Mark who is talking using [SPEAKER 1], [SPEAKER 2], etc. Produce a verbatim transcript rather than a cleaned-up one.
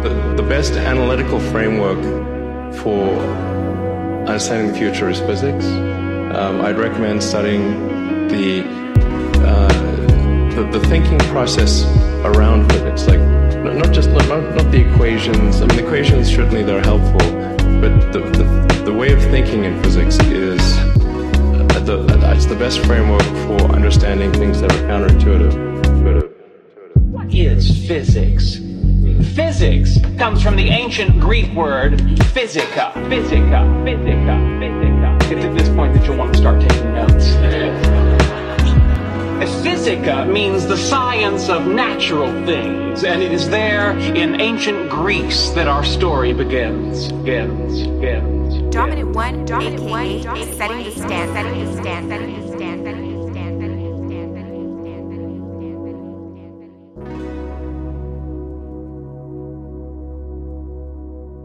[SPEAKER 1] the, the best analytical framework for understanding the future is physics. Um, I'd recommend studying the, uh, the the thinking process around physics, like not, not just not, not not the equations. I mean, the equations certainly they're helpful, but the the, the way of thinking in physics is uh, the, it's the best framework for understanding things that are counterintuitive. Intuitive.
[SPEAKER 2] What is physics? Physics comes from the ancient Greek word physica. Physica. Physica. Physica. It's at this point that you'll want to start taking notes. Physica means the science of natural things, and it is there in ancient Greece that our story begins. Begins. Begins.
[SPEAKER 3] Dominant one, dominant one, setting the stand, setting the stand, setting the stand.